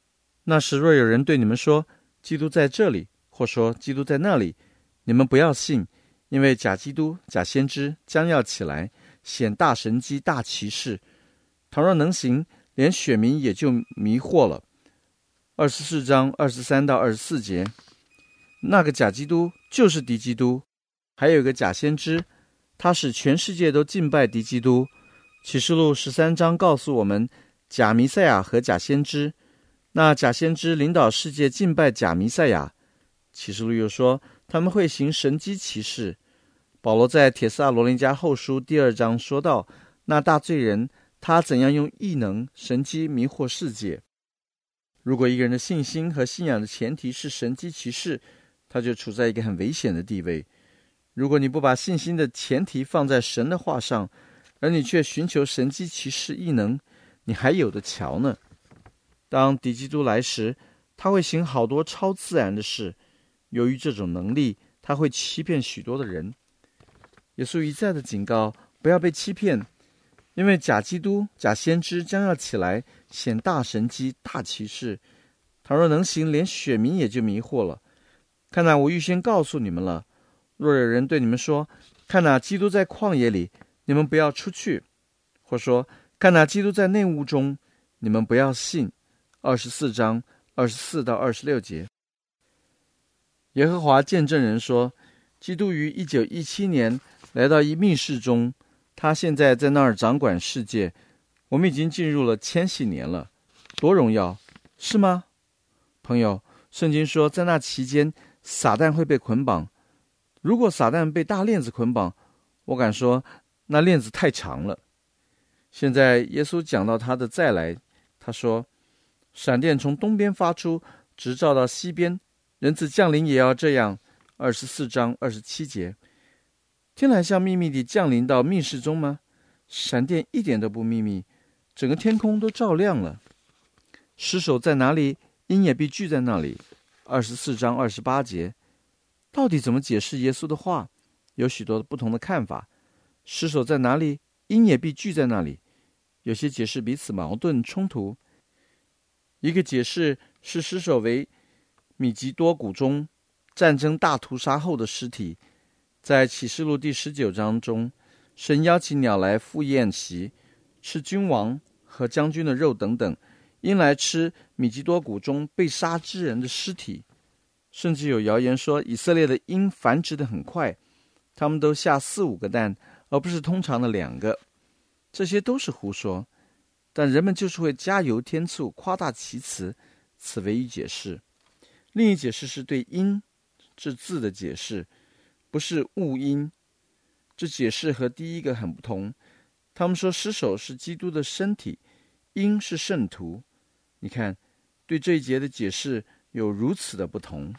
那时若有人对你们说基督在这里，或说基督在那里，你们不要信，因为假基督、假先知将要起来，显大神迹、大奇事。倘若能行，连选民也就迷惑了。24章23到24节，那个假基督就是敌基督，还有一个假先知，他使全世界都敬拜敌基督。启示录13章告诉我们，假弥赛亚和假先知，那假先知领导世界敬拜假弥赛亚。启示录又说，他们会行神迹奇事。保罗在帖撒罗尼迦后书第2章说到，那大罪人他怎样用异能神迹迷惑世界。如果一个人的信心和信仰的前提是神迹奇事，他就处在一个很危险的地位。如果你不把信心的前提放在神的话上，而你却寻求神迹奇事异能，你还有的瞧呢。当敌基督来时，他会行好多超自然的事，由于这种能力，他会欺骗许多的人。耶稣一再的警告，不要被欺骗，因为假基督、假先知将要起来，显大神迹、大奇事。倘若能行，连选民也就迷惑了。看哪，我预先告诉你们了，若有人对你们说，看哪，基督在旷野里，你们不要出去；或说，看哪，基督在内屋中，你们不要信。24章24到26节。耶和华见证人说，基督于1917年来到一密室中，他现在在那儿掌管世界。我们已经进入了千禧年了，多荣耀，是吗？朋友，圣经说在那期间撒旦会被捆绑。如果撒旦被大链子捆绑，我敢说那链子太长了。现在耶稣讲到他的再来，他说，闪电从东边发出，直照到西边，人子降临也要这样。24章27节。天来像秘密地降临到密室中吗？闪电一点都不秘密，整个天空都照亮了。尸首在哪里，鹰也必聚在那里。24章28节。到底怎么解释耶稣的话？有许多不同的看法。尸首在哪里，鹰也必聚在那里。有些解释彼此矛盾冲突。一个解释是尸首为米吉多谷中战争大屠杀后的尸体。在启示录第19章中，神邀请鸟来赴宴席，吃君王和将军的肉等等，鹰来吃米吉多谷中被杀之人的尸体。甚至有谣言说，以色列的鹰繁殖得很快，他们都下4-5个蛋，而不是通常的2个。这些都是胡说，但人们就是会加油添醋，夸大其词，此为一解释。另一解释是对鹰这字的解释，不是误音。这解释和第一个很不同。他们说尸首是基督的身体，鹰是圣徒。你看，对这一节的解释有如此的不同。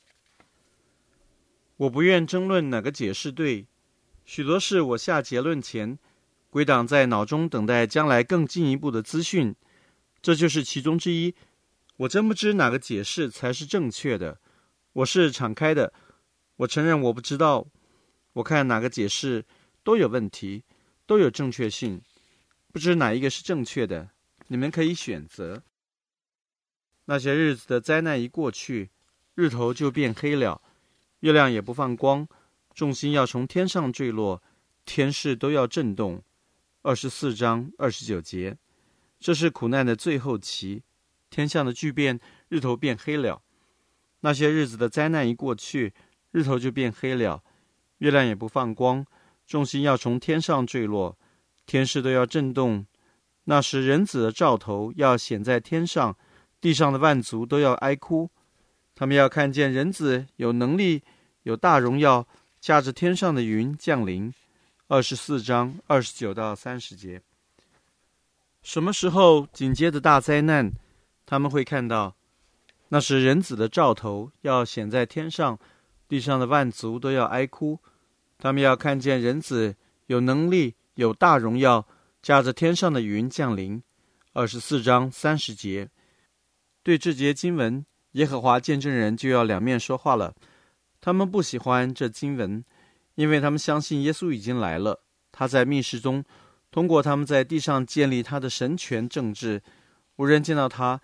我不愿争论哪个解释对，许多事我下结论前，归档在脑中等待将来更进一步的资讯，这就是其中之一。我真不知哪个解释才是正确的，我是敞开的，我承认我不知道。我看哪个解释都有问题，都有正确性，不知哪一个是正确的，你们可以选择。那些日子的灾难一过去，日头就变黑了，月亮也不放光，众星要从天上坠落，天势都要震动。24章29节。这是苦难的最后期，天象的巨变，日头变黑了。那些日子的灾难一过去，日头就变黑了，月亮也不放光，众星要从天上坠落，天势都要震动。那时人子的兆头要显在天上，地上的万族都要哀哭。他们要看见人子有能力，有大荣耀，驾着天上的云降临。24章29到30节。什么时候紧接着大灾难，他们会看到，那时人子的兆头要显在天上，地上的万族都要哀哭。他们要看见人子有能力，有大荣耀，驾着天上的云降临。24章30节。对这节经文，耶和华见证人就要两面说话了。他们不喜欢这经文，因为他们相信耶稣已经来了，他在密室中通过他们在地上建立他的神权政治，无人见到他，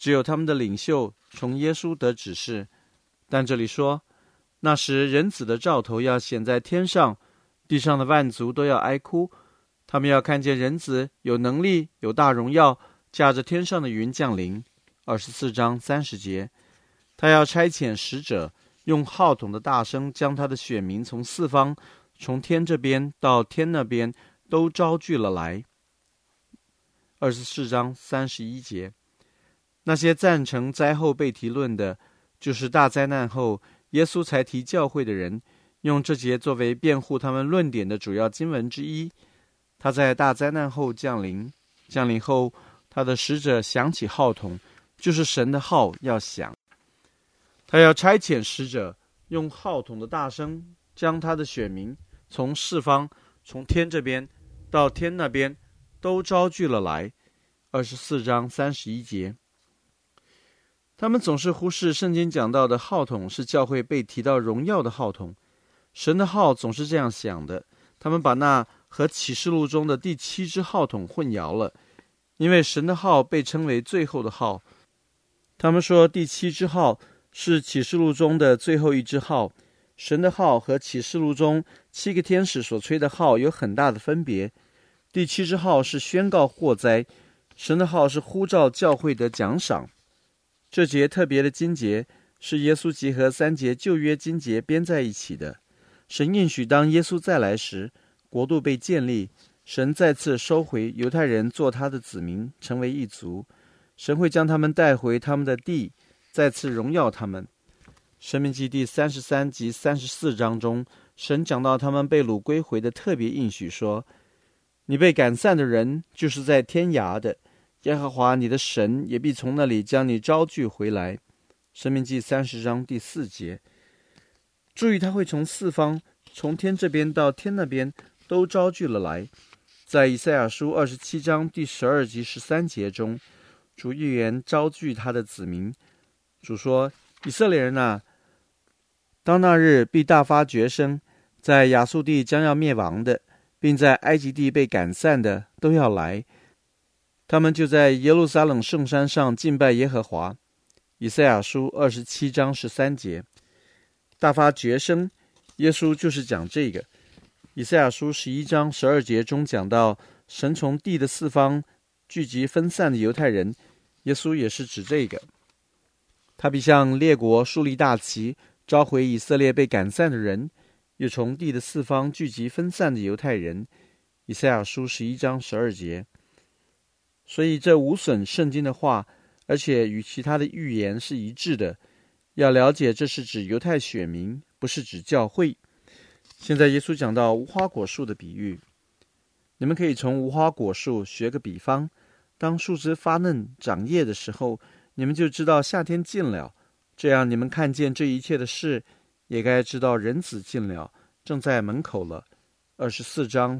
只有他们的领袖从耶稣得指示。但这里说，那时人子的兆头要显在天上，地上的万族都要哀哭，他们要看见人子有能力，有大荣耀，驾着天上的云降临。24章30节，他要差遣使者，用号筒的大声，将他的选民从四方，从天这边到天那边，都招聚了来。24章31节，那些赞成灾后被提论的，就是大灾难后耶稣才提教会的人，用这节作为辩护他们论点的主要经文之一。他在大灾难后降临，降临后他的使者响起号筒，就是神的号要响。他要差遣使者，用号筒的大声，将他的选民从四方，从天这边到天那边，都招聚了来。24章31节，他们总是忽视圣经讲到的号筒是教会被提到荣耀的号筒，神的号总是这样响的。他们把那和启示录中的第7支号筒混淆了，因为神的号被称为最后的号。他们说第7支号是启示录中的最后一支号，神的号和启示录中7个天使所吹的号有很大的分别。第7支号是宣告祸灾，神的号是呼召教会的奖赏。这节特别的经节是耶稣结合3节旧约经节编在一起的。神应许当耶稣再来时，国度被建立，神再次收回犹太人做他的子民，成为一族。神会将他们带回他们的地，再次荣耀他们。申命记第33及34章中，神讲到他们被掳归回的特别应许说，你被赶散的人就是在天涯的，耶和华你的神也必从那里将你招聚回来。申命记30章第4节。注意，他会从四方，从天这边到天那边，都招聚了来。在以赛亚书27章第12及13节中，主预言招聚他的子民。主说，以色列人啊，当那日必大发绝声，在亚述地将要灭亡的，并在埃及地被赶散的都要来，他们就在耶路撒冷圣山上敬拜耶和华。以赛亚书27章13节。大发绝声，耶稣就是讲这个。以赛亚书11章12节中讲到神从地的四方聚集分散的犹太人，耶稣也是指这个。他必向列国树立大旗，召回以色列被赶散的人，又从地的四方聚集分散的犹太人。以赛亚书11章12节。所以这无损圣经的话，而且与其他的预言是一致的。要了解，这是指犹太选民，不是指教会。现在耶稣讲到无花果树的比喻，你们可以从无花果树学个比方，当树枝发嫩长叶的时候，你们就知道夏天近了。这样你们看见这一切的事，也该知道人子近了，正在门口了。24章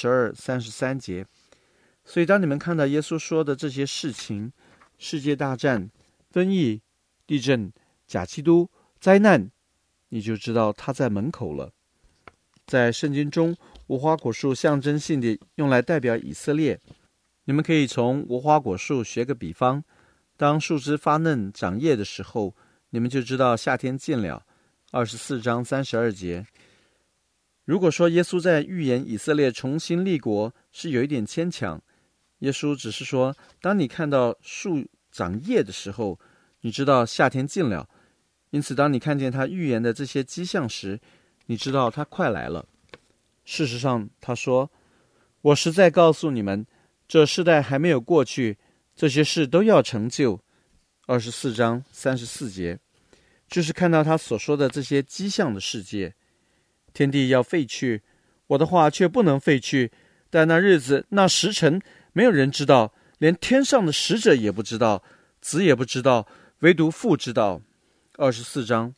32、33节。所以当你们看到耶稣说的这些事情，世界大战、瘟疫、地震、假基督、灾难，你就知道他在门口了。在圣经中，无花果树象征性地用来代表以色列。你们可以从无花果树学个比方，当树枝发嫩长叶的时候，你们就知道夏天近了。24章32节。如果说耶稣在预言以色列重新立国是有一点牵强，耶稣只是说，当你看到树长叶的时候，你知道夏天近了。因此当你看见他预言的这些迹象时，你知道他快来了。事实上他说，我实在告诉你们，这世代还没有过去，这些事都要成就。24章34节。就是看到他所说的这些迹象的世界。天地要废去，我的话却不能废去，但那日子那时辰没有人知道，连天上的使者也不知道，子也不知道，唯独父知道。24章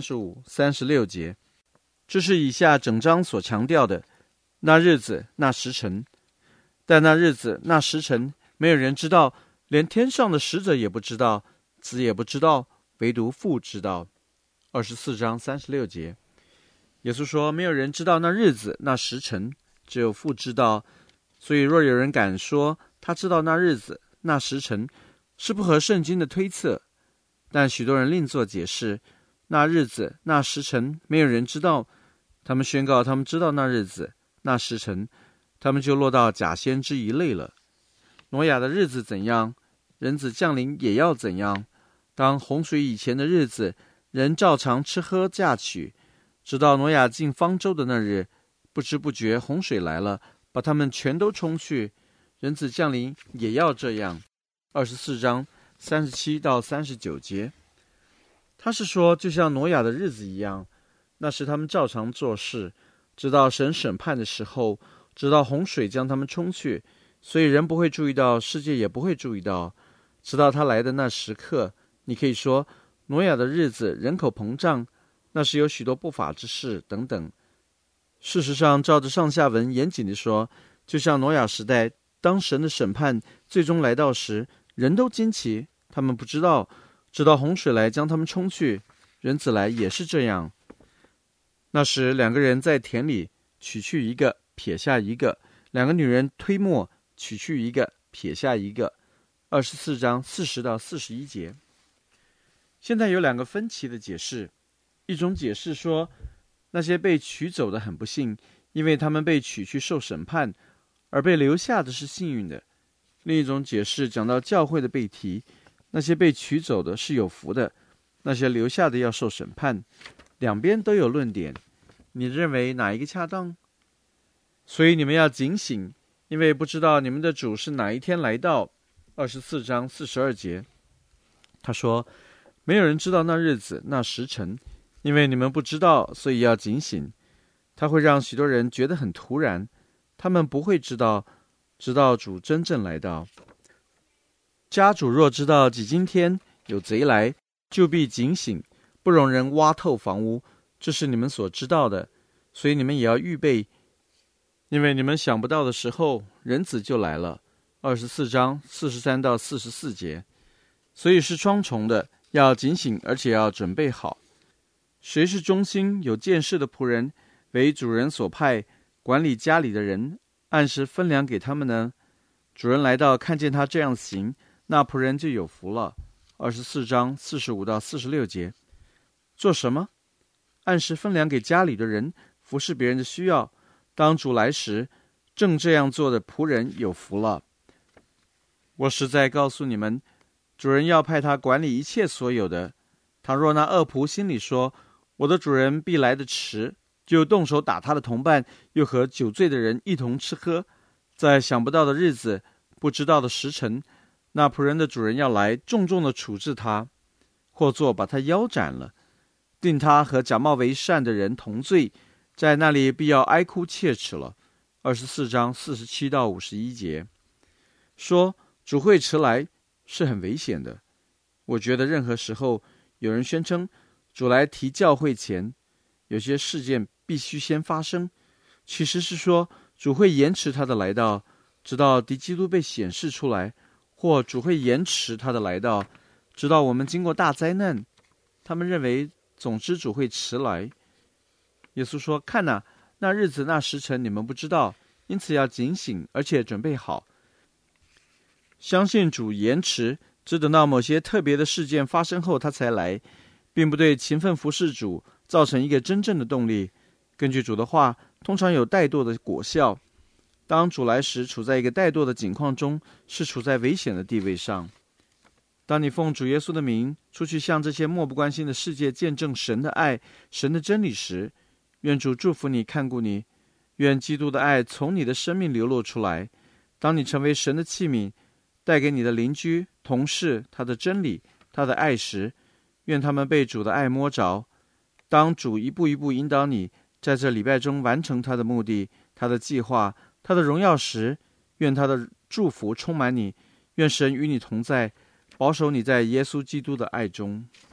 35、36节。这是以下整章所强调的，那日子那时辰。但那日子那时辰没有人知道，连天上的使者也不知道，子也不知道，唯独父知道。24章36节。耶稣说，没有人知道那日子那时辰，只有父知道。所以若有人敢说他知道那日子那时辰， 是不合圣经的推测，但许多人另作解释。那日子那时辰没有人知道，他们宣告他们知道那日子那时辰，他们就落到假先知一类了。挪亚的日子怎样，人子降临也要怎样。当洪水以前的日子，人照常吃喝嫁娶，直到挪亚进方舟的那日，不知不觉洪水来了，把他们全都冲去。人子降临也要这样。24章37到39节，他是说，就像挪亚的日子一样，那时他们照常做事，直到神审判的时候，直到洪水将他们冲去，所以人不会注意到，世界也不会注意到，直到他来的那时刻。你可以说，挪亚的日子人口膨胀，那时有许多不法之事等等。事实上，照着上下文严谨地说，就像挪亚时代，当神的审判最终来到时，人都惊奇，他们不知道，直到洪水来将他们冲去。人子来也是这样。那时两个人在田里，取去一个，撇下一个；两个女人推磨，取去一个，撇下一个。24章40到41节。现在有两个分歧的解释，一种解释说，那些被取走的很不幸，因为他们被取去受审判，而被留下的是幸运的。另一种解释讲到教会的被提，那些被取走的是有福的，那些留下的要受审判。两边都有论点，你认为哪一个恰当？所以你们要警醒，因为不知道你们的主是哪一天来到。24章42节，他说，没有人知道那日子那时辰，因为你们不知道，所以要警醒。他会让许多人觉得很突然，他们不会知道，直到主真正来到。家主若知道几今天有贼来，就必警醒，不容人挖透房屋，这是你们所知道的，所以你们也要预备，因为你们想不到的时候，人子就来了。24章43到44节，所以是双重的，要警醒，而且要准备好。谁是忠心有见识的仆人，为主人所派，管理家里的人，按时分粮给他们呢？主人来到，看见他这样行，那仆人就有福了。24章45到46节，做什么？按时分粮给家里的人，服侍别人的需要。当主来时，正这样做的仆人有福了。我实在告诉你们，主人要派他管理一切所有的。倘若那恶仆心里说，我的主人必来得迟，就动手打他的同伴，又和酒醉的人一同吃喝，在想不到的日子，不知道的时辰，那仆人的主人要来，重重的处置他，或作把他腰斩了，定他和假冒为善的人同罪，在那里必要哀哭切齿了。24章47到51节，说主会迟来是很危险的。我觉得任何时候有人宣称主来提教会前，有些事件必须先发生，其实是说主会延迟他的来到，直到敌基督被显示出来，或主会延迟他的来到，直到我们经过大灾难。他们认为总之主会迟来。耶稣说，看哪，那日子那时辰你们不知道，因此要警醒，而且准备好。相信主延迟，只等到某些特别的事件发生后他才来，并不对勤奋服侍主造成一个真正的动力。根据主的话，通常有怠惰的果效。当主来时，处在一个怠惰的境况中，是处在危险的地位上。当你奉主耶稣的名出去向这些漠不关心的世界见证神的爱、神的真理时，愿主祝福你，看顾你，愿基督的爱从你的生命流露出来。当你成为神的器皿，带给你的邻居、同事他的真理、他的爱时，愿他们被主的爱摸着。当主一步一步引导你在这礼拜中完成他的目的、他的计划、他的荣耀时，愿他的祝福充满你，愿神与你同在，保守你在耶稣基督的爱中。